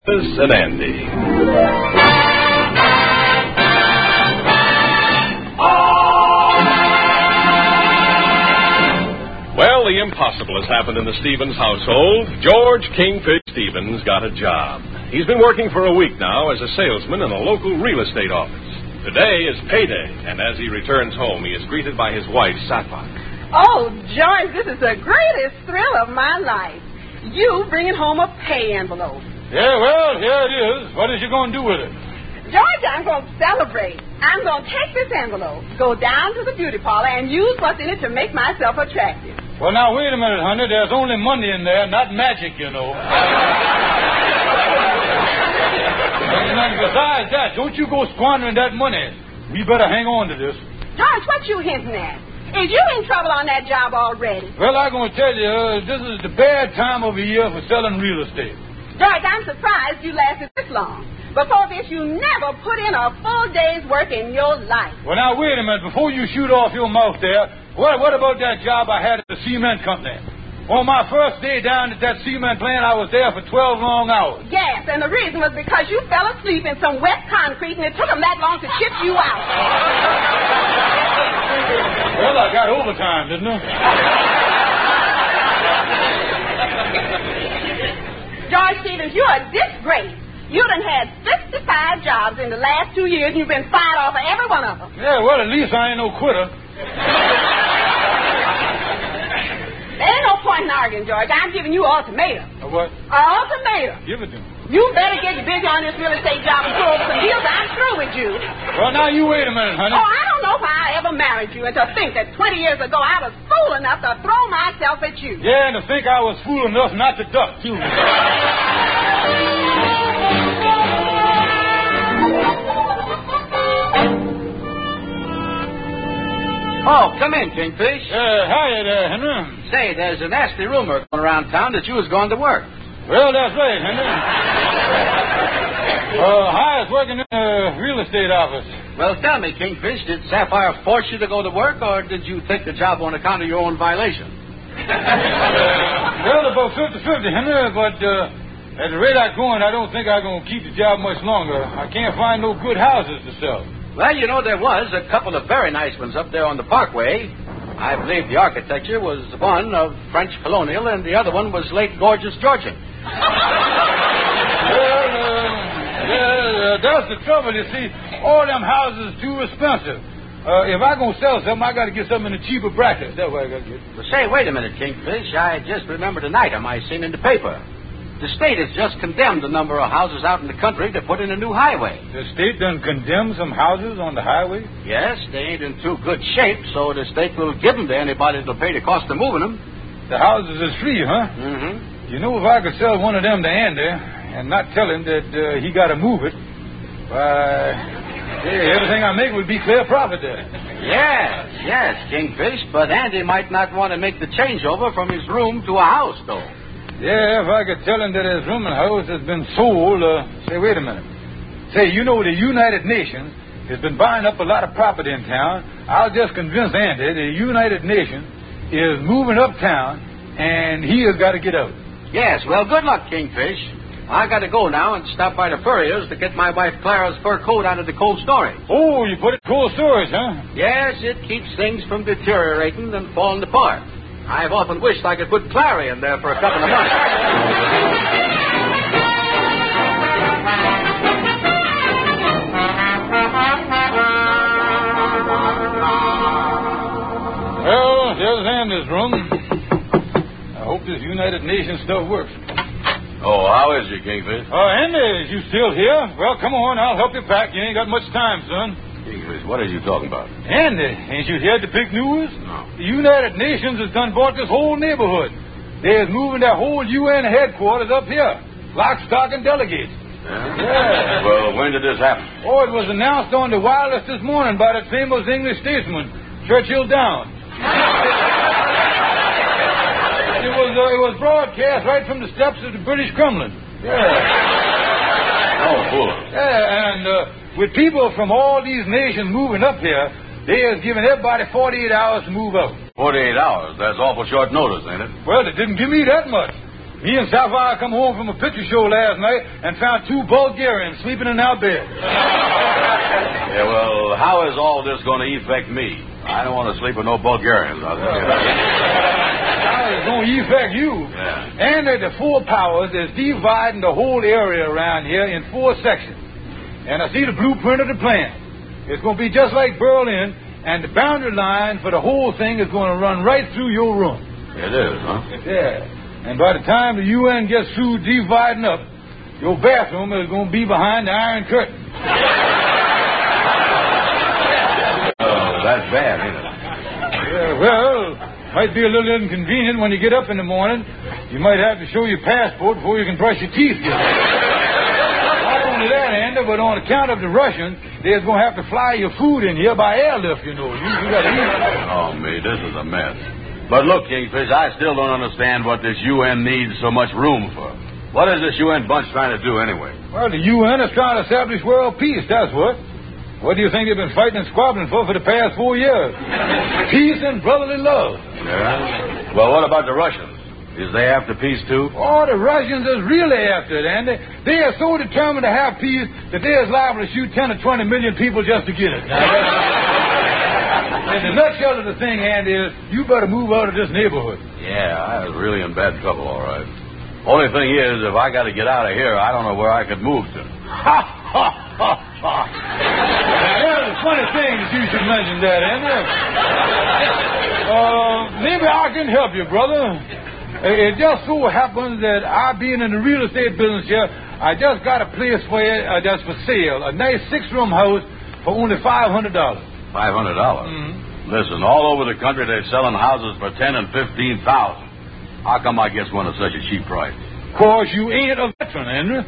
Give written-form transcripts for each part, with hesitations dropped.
and Andy. Well, the impossible has happened in the Stevens household. George Kingfish Stevens got a job. He's been working for a week now as a salesman in a local real estate office. Today is payday, and as he returns home, he is greeted by his wife, Sapphire. Oh, George, this is the greatest thrill of my life. You bringing home a pay envelope. Yeah, well, here it is. What is you going to do with it? George, I'm going to celebrate. I'm going to take this envelope, go down to the beauty parlor, and use what's in it to make myself attractive. Well, now, wait a minute, honey. There's only money in there, not magic, you know. And besides that, don't you go squandering that money. We better hang on to this. George, what you hinting at? Is you in trouble on that job already? Well, I'm going to tell you, this is the bad time of the year for selling real estate. George, I'm surprised you lasted this long. Before this, you never put in a full day's work in your life. Well, now, wait a minute. Before you shoot off your mouth there, what about that job I had at the cement company? On my first day down at that cement plant, I was there for 12 long hours. Yes, and the reason was because you fell asleep in some wet concrete, and it took them that long to chip you out. Well, I got overtime, didn't I? George Stevens, you're a disgrace. You done had 65 jobs in the last 2 years, and you've been fired off of every one of them. Yeah, well, at least I ain't no quitter. There ain't no point in arguing, George. I'm giving you an ultimatum. A what? An ultimatum. Give it to me. You better get busy on this real estate job and pull over some deals. I'm through with you. Well, now, you wait a minute, honey. Oh, I don't know why I ever married you, and to think that 20 years ago I was fool enough to throw myself at you. Yeah, and to think I was fool enough not to duck, too. Oh, come in, Kingfish. Hiya there, Henry. Say, there's a nasty rumor going around town that you was going to work. Well, that's right, Henry. Hiya's working in a real estate office. Well, tell me, Kingfish, did Sapphire force you to go to work, or did you take the job on account of your own violation? Well, about 50-50, Henry, but at the rate I'm going, I don't think I'm going to keep the job much longer. I can't find no good houses to sell. Well, you know, there was a couple of very nice ones up there on the Parkway. I believe the architecture was one of French colonial, and the other one was late gorgeous Georgian. Well, that's the trouble, you see. All them houses are too expensive. If I'm going to sell something, I got to get something in a cheaper bracket. That's what I got to get. Well, say, wait a minute, Kingfish. I just remembered an item I seen in the paper. The state has just condemned a number of houses out in the country to put in a new highway. The state done condemned some houses on the highway? Yes, they ain't in too good shape, so the state will give them to anybody that'll pay the cost of moving them. The houses is free, huh? Mm-hmm. You know, if I could sell one of them to Andy and not tell him that he got to move it, why, everything I make would be clear profit there. Yes, Kingfish, but Andy might not want to make the changeover from his room to a house, though. Yeah, if I could tell him that his room and house has been sold, say, wait a minute. Say, you know, the United Nations has been buying up a lot of property in town. I'll just convince Andy the United Nations is moving uptown, and he has got to get out. Yes, well, good luck, Kingfish. I got to go now and stop by the Furrier's to get my wife Clara's fur coat out of the cold storage. Oh, you put it in cold storage, huh? Yes, it keeps things from deteriorating and falling apart. I've often wished I could put Clara in there for a couple of months. Well, there's Andy's room. I hope this United Nations stuff works. Oh, how is you, Kingfish? Andy, is you still here? Well, come on, I'll help you pack. You ain't got much time, son. Kingfish, what are you talking about? Andy, ain't you heard the big news? No. The United Nations has done bought this whole neighborhood. They're moving their whole UN headquarters up here. Lock, stock, and delegates. Yeah. Well, when did this happen? Oh, it was announced on the wireless this morning by that famous English statesman, Churchill Downs. It was broadcast right from the steps of the British Kremlin. Yeah. Oh, boy. Yeah, and with people from all these nations moving up here, they has given everybody 48 hours to move out. 48 hours? That's awful short notice, ain't it? Well, they didn't give me that much. Me and Sapphire come home from a picture show last night and found 2 Bulgarians sleeping in our bed. Yeah, well, how is all this going to affect me? I don't want to sleep with no Bulgarians, I'll tell you. How it's going to affect you? Yeah. And the 4 powers is dividing the whole area around here in 4 sections. And I see the blueprint of the plan. It's going to be just like Berlin, and the boundary line for the whole thing is going to run right through your room. It is, huh? Yeah. And by the time the UN gets through dividing up, your bathroom is going to be behind the Iron Curtain. Oh, that's bad, isn't it? Yeah, well, might be a little inconvenient when you get up in the morning. You might have to show your passport before you can brush your teeth. Not only that, Andy, but on account of the Russians, they're going to have to fly your food in here by airlift, you know. You got to eat it. Oh, me, this is a mess. But look, Kingfish, I still don't understand what this UN needs so much room for. What is this UN bunch trying to do anyway? Well, the UN is trying to establish world peace, that's what. What do you think they've been fighting and squabbling for the past 4 years? Peace and brotherly love. Yeah? Well, what about the Russians? Is they after peace, too? Oh, the Russians is really after it, Andy. They are so determined to have peace that they is liable to shoot 10 or 20 million people just to get it. And the nutshell of the thing, Andy, is you better move out of this neighborhood. Yeah, I was really in bad trouble, all right. Only thing is, if I got to get out of here, I don't know where I could move to. Ha, ha, ha, ha. Well, it's a funny thing that you should mention that, Andy. Maybe I can help you, brother. It just so happens that I, being in the real estate business here, I just got a place for you that's for sale. A nice 6-room house for only $500. $500? Mm-hmm. Listen, all over the country they're selling houses for $10,000 and $15,000. How come I get one at such a cheap price? 'Cause you ain't a veteran, Henry.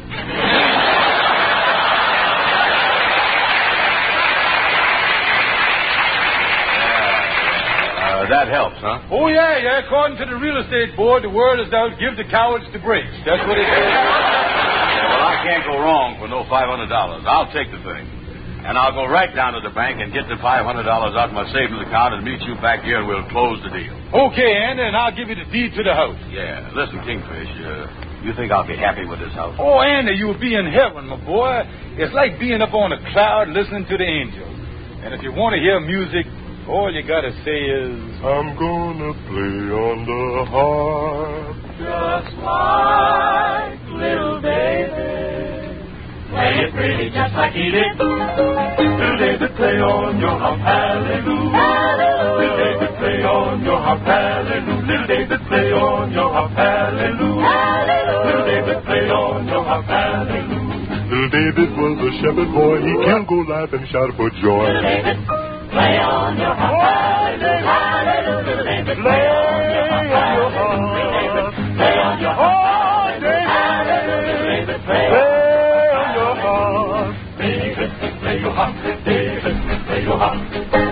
That helps, huh? Oh, yeah. According to the real estate board, the word is out, give the cowards the breaks. That's what it says. Well, I can't go wrong for no $500. I'll take the thing. And I'll go right down to the bank and get the $500 out of my savings account and meet you back here and we'll close the deal. Okay, Andy, and I'll give you the deed to the house. Yeah. Listen, Kingfish, you think I'll be happy with this house? Oh, Andy, you'll be in heaven, my boy. It's like being up on a cloud listening to the angels. And if you want to hear music, all you got to say is, I'm gonna play on the harp. Just like little David. Play it pretty just like he did. Little David, play on your harp, hallelujah. Little David, play on your harp, hallelujah. Little David, play on your harp, hallelujah. Little David, play on your harp, hallelujah. Little David was a shepherd boy. He killed Goliath and shouted for joy. Little David, play on your harp, hallelujah. Little David, play on your harp, hallelujah. Play on your harp, hallelujah. David, play on your harp. David, play your harp. David, play your harp.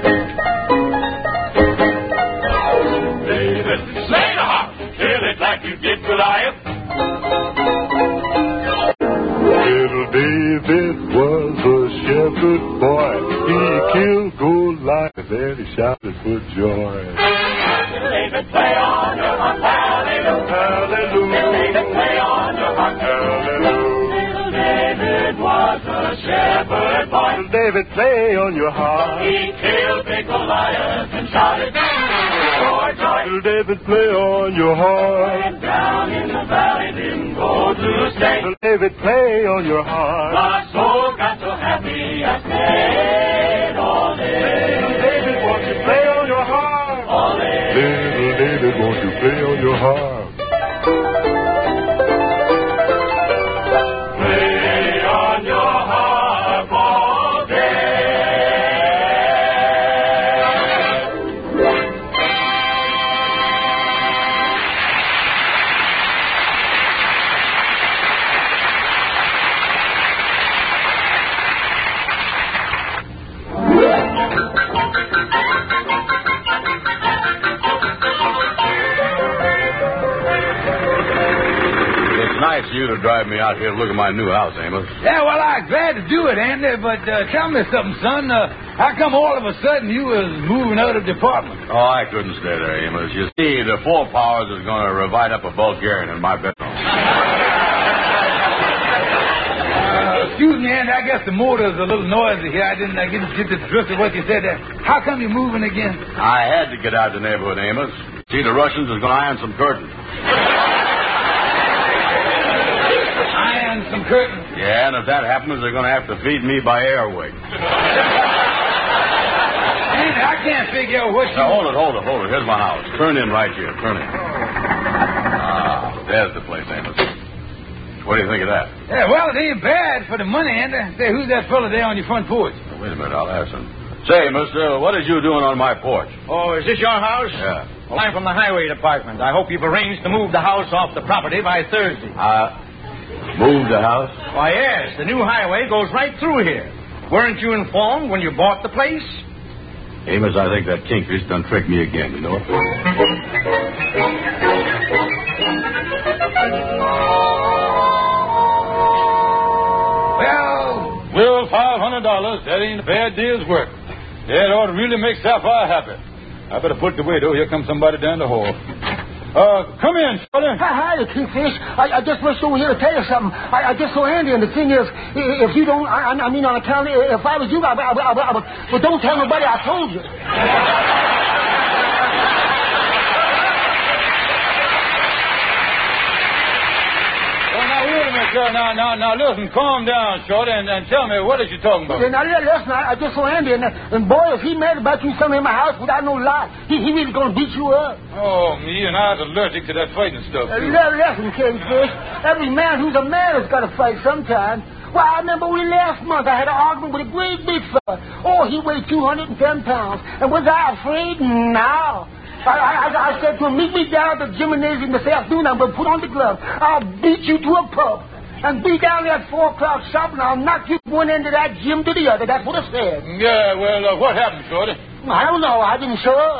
David, play the harp. Kill it like you did Goliath. Little David was a shepherd boy. He killed Goliath and he shouted for joy. Little David, play on your harp, hallelujah. Hallelujah. Little David, play on your harp, hallelujah. Little David was a shepherd boy. Little David, play on your harp. He killed big Goliath and shouted for joy. Little David, play on your harp. And down in the valley didn't go to stay. Little David, play on your harp. My soul got so happy I stayed all day. Little David, won't you play on your harp? All day. Little David, won't you play on your harp? Play on your harp all day. Nice of you to drive me out here to look at my new house, Amos. Yeah, well, I'm glad to do it, Andy, but tell me something, son. How come all of a sudden you was moving out of the apartment? Oh, I couldn't stay there, Amos. You see, the 4 powers is going to invite up a Bulgarian in my bedroom. excuse me, Andy. I guess the motor's a little noisy here. I didn't get the drift of what you said there. How come you're moving again? I had to get out of the neighborhood, Amos. See, the Russians is going to iron some curtains. Iron some curtains? Yeah, and if that happens, they're going to have to feed me by airway. Andy, I can't figure out what you... Now, hold it. Here's my house. Turn in right here. Turn in. There's the place, Amos. What do you think of that? Yeah, well, it ain't bad for the money, Andy. Say, who's that fella there on your front porch? Now, wait a minute, I'll ask him. Say, mister, what is you doing on my porch? Oh, is this your house? Yeah. Well, I'm from the highway department. I hope you've arranged to move the house off the property by Thursday. Move the house? Why, yes. The new highway goes right through here. Weren't you informed when you bought the place? Amos, I think that kingfish done tricked me again, you know? Well, $500. That ain't a bad day's work. That ought to really make Sapphire happy. I better put it away, though. Here comes somebody down the hall. Come in, fella. Hi, Kingfish. I just rushed over here to tell you something. I just saw Andy, and the thing is, if you don't, I mean, on account, if I was you, but don't tell nobody I told you. Now, listen, calm down, Shorty, and tell me, what is you talking about? Yeah, now, listen, I just saw Andy, and boy, if he mad about you coming in my house without no lie, he really gonna beat you up. Oh, me and I was allergic to that fighting stuff, too. Listen, Kingfish, every man who's a man has got to fight sometime. Well, I remember last month I had an argument with a great big fella. Oh, he weighed 210 pounds. And was I afraid? No. I said to him, meet me down at the gymnasium this afternoon. I'm going to put on the glove. I'll beat you to a pulp. And be down there at 4 o'clock sharp, and I'll knock you one end of that gym to the other. That's what I said. Yeah, well, what happened, Shorty? I don't know. I didn't show up.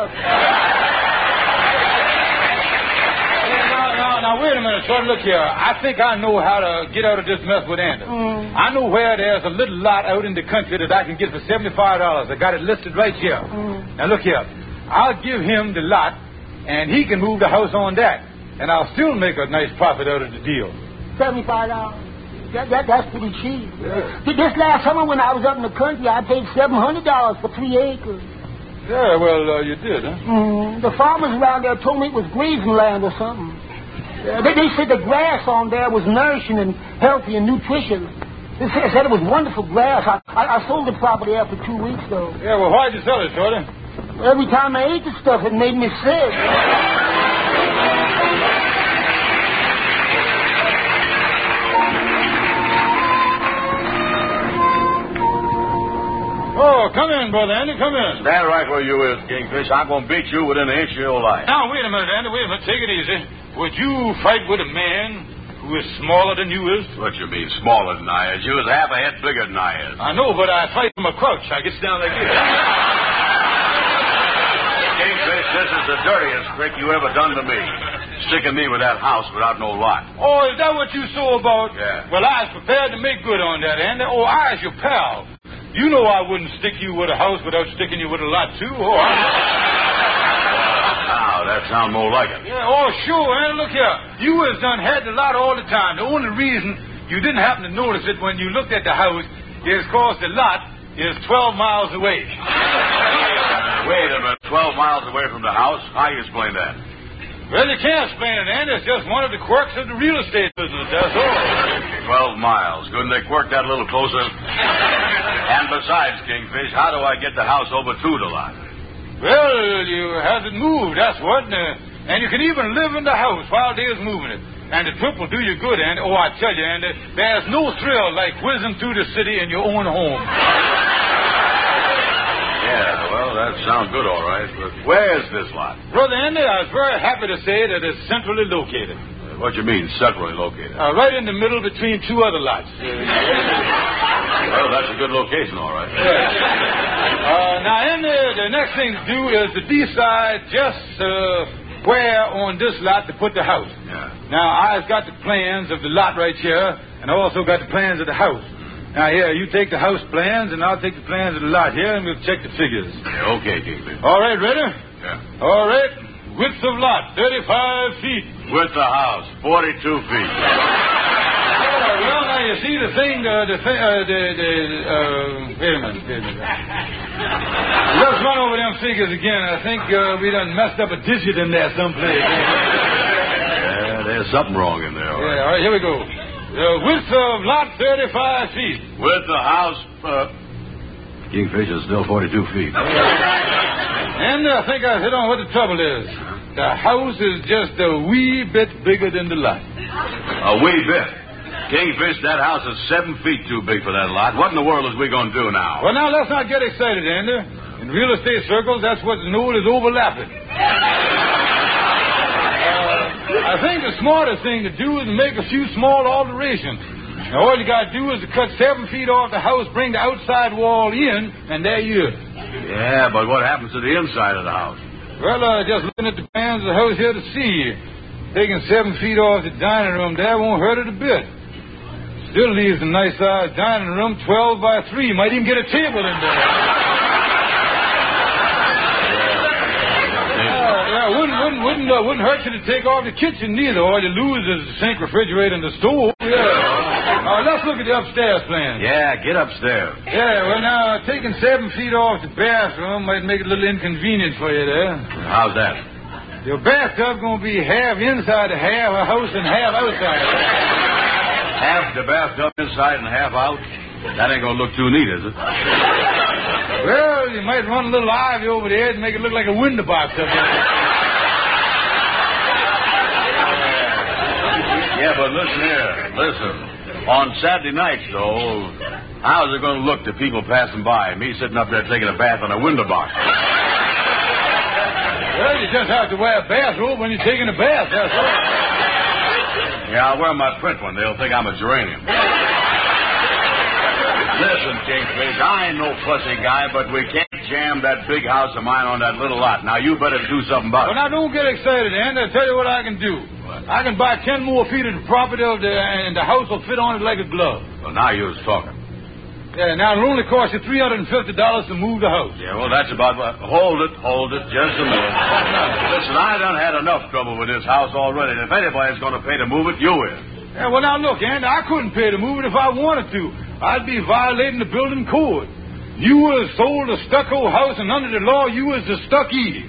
Now, wait a minute, Shorty. Look here. I think I know how to get out of this mess with Andy. I know where there's a little lot out in the country that I can get for $75. I got it listed right here. Now, look here. I'll give him the lot, and he can move the house on that. And I'll still make a nice profit out of the deal. $75. That's pretty cheap. This last summer when I was up in the country, I paid $700 for 3 acres. Yeah, well, you did, huh? The farmers around there told me it was grazing land or something. They said the grass on there was nourishing and healthy and nutritious. They said it was wonderful grass. I sold the property after 2 weeks, though. Yeah, well, why'd you sell it, Shorty? Every time I ate the stuff, it made me sick. Oh, come in, Brother Andy, come in. Stand right where you is, Kingfish. I'm going to beat you within an inch of your life. Now, wait a minute, Andy, wait a minute. Take it easy. Would you fight with a man who is smaller than you is? What you mean, smaller than I is? You is half a head bigger than I is. I know, but I fight from a crouch. I get down like this. Kingfish, this is the dirtiest trick you ever done to me. Sticking me with that house without no lot. Oh, is that what you saw about? Yeah. Well, I was prepared to make good on that, Andy. Oh, I was your pal. You know I wouldn't stick you with a house without sticking you with a lot, too. Oh, Now, that sounds more like it. Yeah, oh, sure, Andy. Look here. You has done had the lot all the time. The only reason you didn't happen to notice it when you looked at the house is because the lot is 12 miles away. Wait a minute. 12 miles away from the house? How you explain that? Well, you can't explain it, Andy. It's just one of the quirks of the real estate business, that's all. 12 miles. Couldn't they quirk that a little closer? And besides, Kingfish, how do I get the house over to the lot? Well, you have it moved, that's what. And you can even live in the house while they's moving it. And the trip will do you good, Andy. Oh, I tell you, Andy, there's no thrill like whizzing through the city in your own home. Yeah, well, that sounds good, all right. But where's this lot? Brother Andy, I was very happy to say that it's centrally located. What do you mean, centrally located? Right in the middle between two other lots. Well, that's a good location, all right. Now, Andy, the next thing to do is to decide just where on this lot to put the house. Yeah. Now, I've got the plans of the lot right here, and I also got the plans of the house. Now, here, you take the house plans, and I'll take the plans of the lot here, and we'll check the figures. Yeah, okay, Kingfish. All right, ready? Yeah. All right. Width of lot, 35 feet. With the house, 42 feet. Well, now, you see, the thing, wait a minute. Let's run over them figures again. I think we done messed up a digit in there someplace. Yeah, there's something wrong in there. Yeah, all right, here we go. Width of lot 35 feet. With the house, Kingfish is still 42 feet. And I think I hit on what the trouble is. The house is just a wee bit bigger than the lot. A wee bit. Kingfish, that house is 7 feet too big for that lot. What in the world is we going to do now? Well, now, let's not get excited, Andy. In real estate circles, that's what's known as overlapping. I think the smartest thing to do is make a few small alterations. Now, all you got to do is to cut 7 feet off the house, bring the outside wall in, and there you are. Yeah, but what happens to the inside of the house? Well, just looking at the plans of the house here to see. Taking 7 feet off the dining room there won't hurt it a bit. Still leaves a nice-sized dining room, 12 by 3. Might even get a table in there. Wouldn't hurt you to take off the kitchen neither. All you lose is the sink, refrigerator, and the stove. Yeah. Let's look at the upstairs plan. Yeah, get upstairs. Yeah, well, now, taking 7 feet off the bathroom might make it a little inconvenient for you there. How's that? Your bathtub going to be half inside the half a house and half outside. Half the bathtub inside and half out? That ain't going to look too neat, is it? Well, you might run a little ivy over the edge and make it look like a window box up there. Yeah, but listen here. Listen. On Saturday nights, though, how's it going to look to people passing by? Me sitting up there taking a bath on a window box. Well, you just have to wear a bathrobe when you're taking a bath, that's all. Yeah, I'll wear my print one. They'll think I'm a geranium. Listen, Kingfish, I ain't no fussy guy, but we can't jam that big house of mine on that little lot. Now, you better do something about it. Well, now, don't get excited, Andy. I'll tell you what I can do. I can buy 10 more feet of the property, and the house will fit on it like a glove. Well, now you're talking. Yeah, now it'll only cost you $350 to move the house. Yeah, well, that's about what... Hold it, just a minute. Listen, I done had enough trouble with this house already, and if anybody's going to pay to move it, you will. Yeah, well, now, look, Andy, I couldn't pay to move it if I wanted to. I'd be violating the building code. You was sold a stucco house, and under the law, you was the stuckee.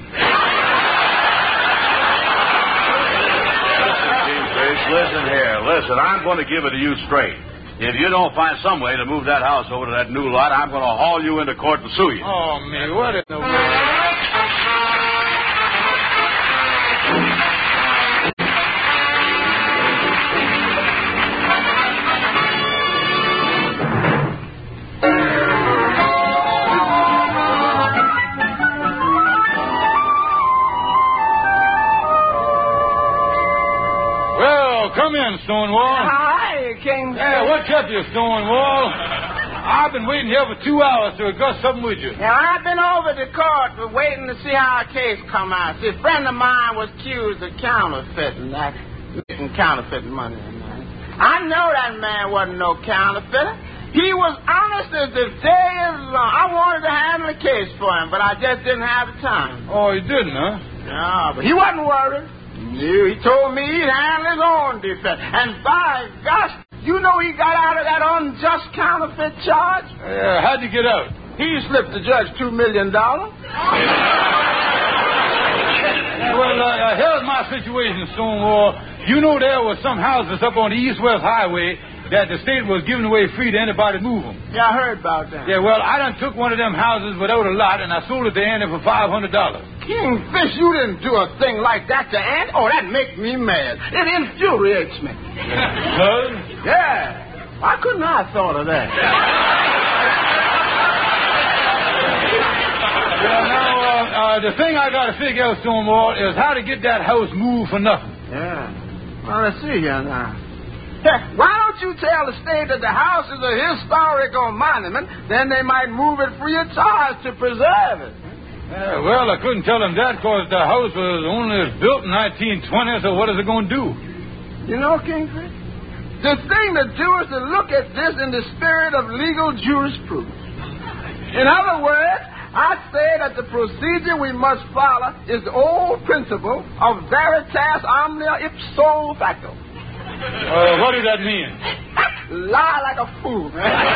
Listen here. Listen, I'm going to give it to you straight. If you don't find some way to move that house over to that new lot, I'm going to haul you into court and sue you. Oh, man, what in the world? Come in, Stonewall. Hi, King. Yeah, what's up, you Stonewall? I've been waiting here for 2 hours to discuss something with you. Now, I've been over to court waiting to see how our case come out. See, a friend of mine was accused of counterfeiting, counterfeiting money. I know that man wasn't no counterfeiter. He was honest as the day is long. I wanted to handle the case for him, but I just didn't have the time. Oh, you didn't, huh? No, but he wasn't worried. He told me he'd handle his own defense. And by gosh, you know he got out of that unjust counterfeit charge? How'd you get out? He slipped the judge $2 million. Well, here's my situation, Stonewall. You know there were some houses up on the East-West Highway that the state was giving away free to anybody move them. Yeah, I heard about that. Yeah, well, I done took one of them houses without a lot, and I sold it to Andy for $500. Kingfish, you didn't do a thing like that to Andy? Oh, that makes me mad. It infuriates me. Huh? Yeah. Why couldn't I have thought of that? Well, now, the thing I got to figure out, Stonewall, is how to get that house moved for nothing. Yeah. Well, let's see here now. Heck, why don't you tell the state that the house is a historical monument? Then they might move it free of charge to preserve it. Yeah, well, I couldn't tell them that because the house was only built in 1920, so what is it going to do? You know, Kingfish, the thing to do is to look at this in the spirit of legal jurisprudence. In other words, I say that the procedure we must follow is the old principle of veritas omnia ipso facto. What does that mean? lie like a fool.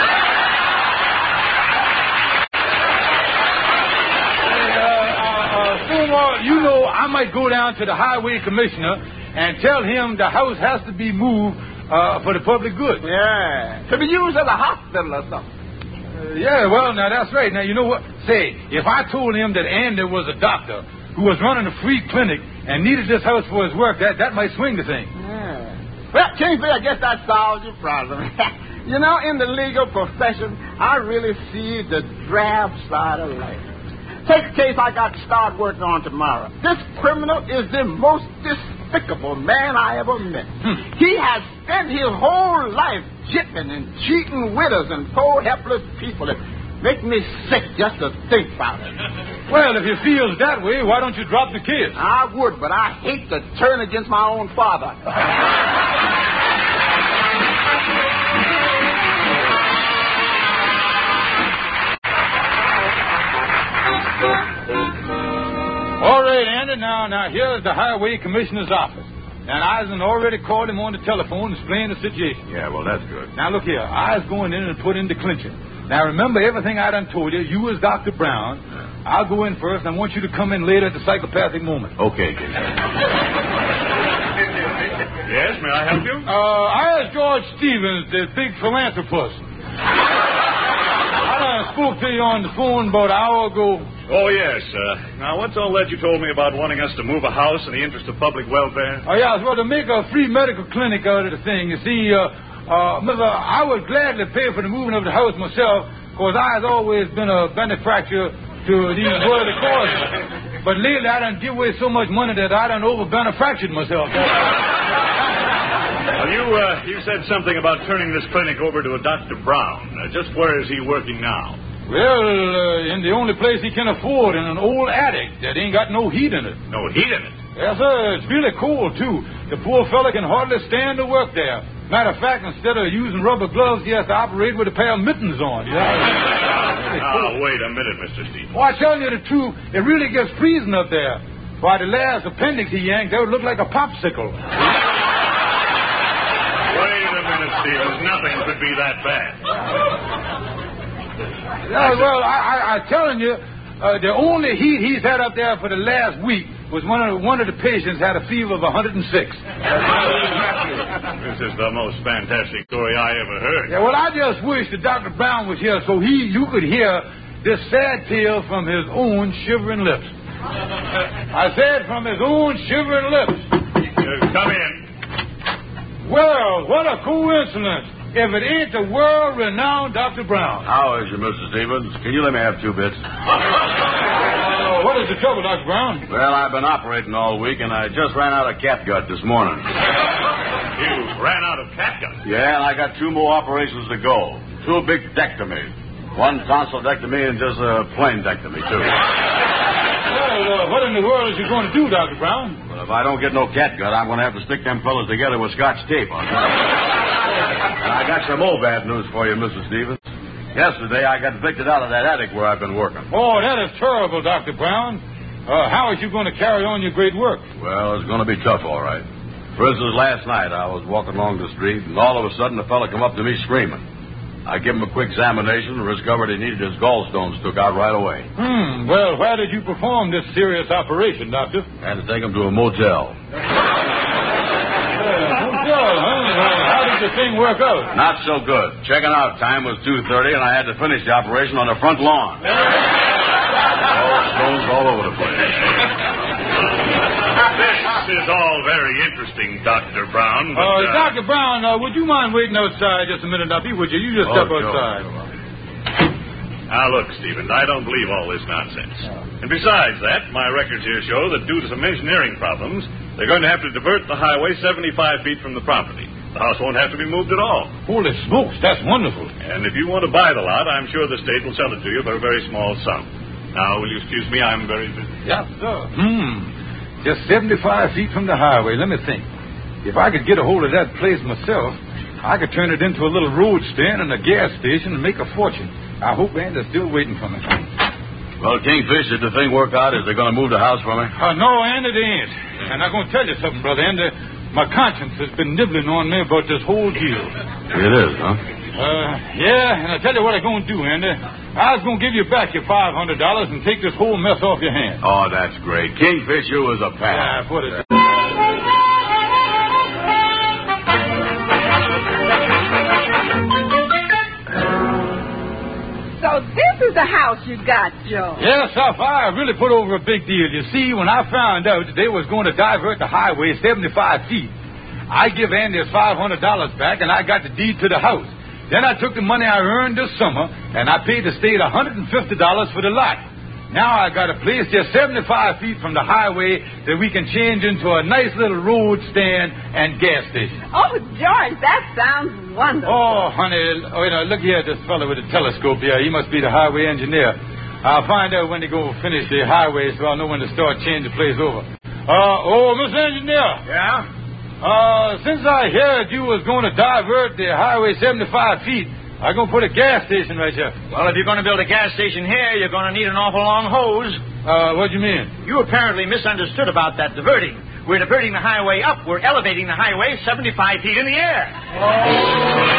You know, I might go down to the highway commissioner and tell him the house has to be moved for the public good. Yeah. To be used as a hospital or something. Yeah, well, now that's right. Now, you know what? Say, if I told him that Andy was a doctor who was running a free clinic and needed this house for his work, that might swing the thing. Yeah. Well, Kingfish, I guess that solves your problem. You know, in the legal profession, I really see the drab side of life. Take a case I got to start working on tomorrow. This criminal is the most despicable man I ever met. He has spent his whole life jipping and cheating widows and poor helpless people. It makes me sick just to think about it. Well, if he feels that way, why don't you drop the case? I would, but I hate to turn against my own father. All right, Andy, now here's the highway commissioner's office. And I already called him on the telephone and explained the situation. Yeah, well, that's good. Now, look here. I was going in and put in the clinching. Now, remember everything I done told you. You was Dr. Brown. I'll go in first, and I want you to come in later at the psychopathic moment. Okay, kid. Yes, may I help you? I asked George Stevens, the big philanthropist. I spoke to you on the phone about an hour ago. Oh, yes. Now, what's all that you told me about wanting us to move a house in the interest of public welfare? Oh, yeah, well, to make a free medical clinic out of the thing. You see, I would gladly pay for the moving of the house myself, because I have always been a benefactor to these worthy causes. But lately, I done give away so much money that I done over-benefactored myself. Well, you said something about turning this clinic over to a Dr. Brown. Just where is he working now? Well, in the only place he can afford, in an old attic that ain't got no heat in it. No heat in it? Yes, sir. It's really cold, too. The poor fella can hardly stand to work there. Matter of fact, instead of using rubber gloves, he has to operate with a pair of mittens on. Now, wait a minute, Mr. Stevens. Well, I tell you the truth, it really gets freezing up there. Why, the last appendix he yanked, that would look like a popsicle. Wait a minute, Stevens. Nothing could be that bad. Yeah, well, I'm telling you, the only heat he's had up there for the last week was one of the patients had a fever of 106. This is the most fantastic story I ever heard. Yeah, well, I just wish that Dr. Brown was here so you could hear this sad tale from his own shivering lips. I said from his own shivering lips. Come in. Well, what a coincidence. If it ain't the world-renowned Dr. Brown. How is you, Mr. Stevens? Can you let me have 2 bits? What is the trouble, Dr. Brown? Well, I've been operating all week, and I just ran out of catgut this morning. You ran out of catgut? Yeah, and I got 2 more operations to go. 2 big dectomies. 1 tonsillectomy and just a plain dectomy, too. Well, what in the world is you going to do, Dr. Brown? Well, if I don't get no catgut, I'm going to have to stick them fellas together with Scotch tape on them. And I got some more bad news for you, Mr. Stevens. Yesterday, I got evicted out of that attic where I've been working. Oh, that is terrible, Dr. Brown. How are you going to carry on your great work? Well, it's going to be tough, all right. For instance, last night, I was walking along the street, and all of a sudden, a fella come up to me screaming. I gave him a quick examination and discovered he needed his gallstones took out right away. Well, where did you perform this serious operation, Doctor? I had to take him to a motel. Motel, huh? How did the thing work out? Not so good. Checking out time was 2:30, and I had to finish the operation on the front lawn. Stones all over the place. This is all very interesting, Dr. Brown. But, Dr. Brown, would you mind waiting outside just a minute, Duffy? Would you? You just step outside. Sure. Now, look, Stevens, I don't believe all this nonsense. And besides that, my records here show that due to some engineering problems, they're going to have to divert the highway 75 feet from the property. The house won't have to be moved at all. Holy smokes, that's wonderful. And if you want to buy the lot, I'm sure the state will sell it to you for a very small sum. Now, will you excuse me? I'm very busy. Yeah, sir. Just 75 feet from the highway. Let me think. If I could get a hold of that place myself, I could turn it into a little road stand and a gas station and make a fortune. I hope Andy's still waiting for me. Well, Kingfish, did the thing work out? Is they going to move the house for me? No, Andy, they ain't. And I'm going to tell you something, Brother Andy. My conscience has been nibbling on me about this whole deal. It is, huh? Yeah, and I tell you what I'm going to do, Andy. I was going to give you back your $500 and take this whole mess off your hands. Oh, that's great. Kingfish, you was a pal. Yeah, what is it? So this is the house you got, Joe. Yes, Sapphire, I really put over a big deal. You see, when I found out that they was going to divert the highway 75 feet, I give Andy his $500 back, and I got the deed to the house. Then I took the money I earned this summer, and I paid the state $150 for the lot. Now I got a place just 75 feet from the highway that we can change into a nice little road stand and gas station. Oh, George, that sounds wonderful. Oh, honey, look here at this fellow with the telescope here. He must be the highway engineer. I'll find out when they go finish the highway so I'll know when to start changing the place over. Mr. Engineer. Yeah? Since I heard you was going to divert the highway 75 feet, I'm going to put a gas station right here. Well, if you're going to build a gas station here, you're going to need an awful long hose. What do you mean? You apparently misunderstood about that diverting. We're diverting the highway up. We're elevating the highway 75 feet in the air.